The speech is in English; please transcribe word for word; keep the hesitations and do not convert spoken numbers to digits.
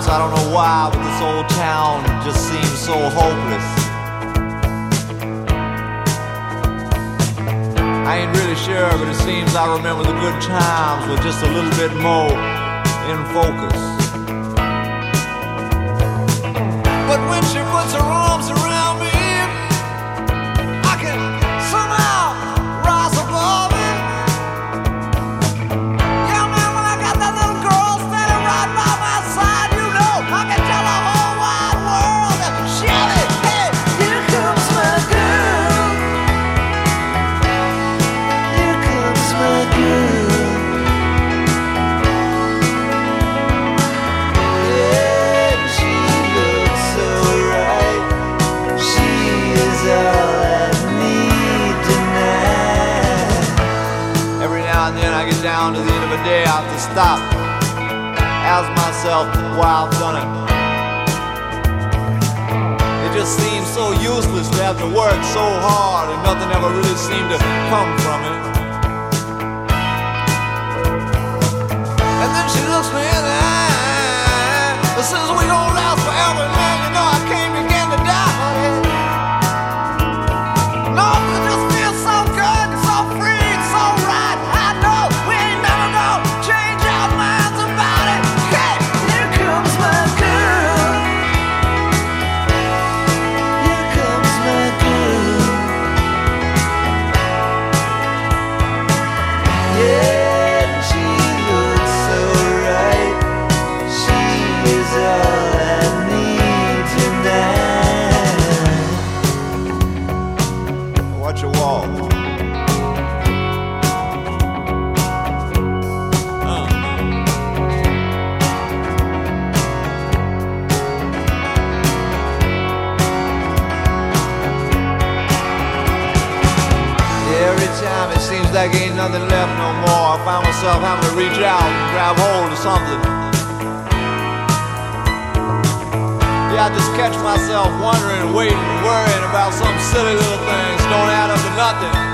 times, I don't know why, but this old town just seems so hopeless. I ain't really sure, but it seems I remember the good times with just a little bit more in focus. But when she puts her arms around me, I can somehow rise above it. Yeah, man, when I got that little girl standing right by my side, you know, I can tell the whole wide world that shout it, hey, here comes my girl. Here comes my girl. Down to the end of the day, I have to stop, ask myself why I've done it. It just seems so useless to have to work so hard and nothing ever really seemed to come from it. And then she looks me in the eye and says, we gon' last forever, man, you know I can't begin to die, honey. No, it just feels so good and so free and so right. I know we ain't never gonna change our minds about it. Hey, here comes my girl. Here comes my girl. Yeah, she looks so right. She is all I need tonight. Watch your walk. It seems like ain't nothing left no more. I find myself having to reach out and grab hold of something. Yeah, I just catch myself wondering, waiting, worrying about some silly little things don't add up to nothing.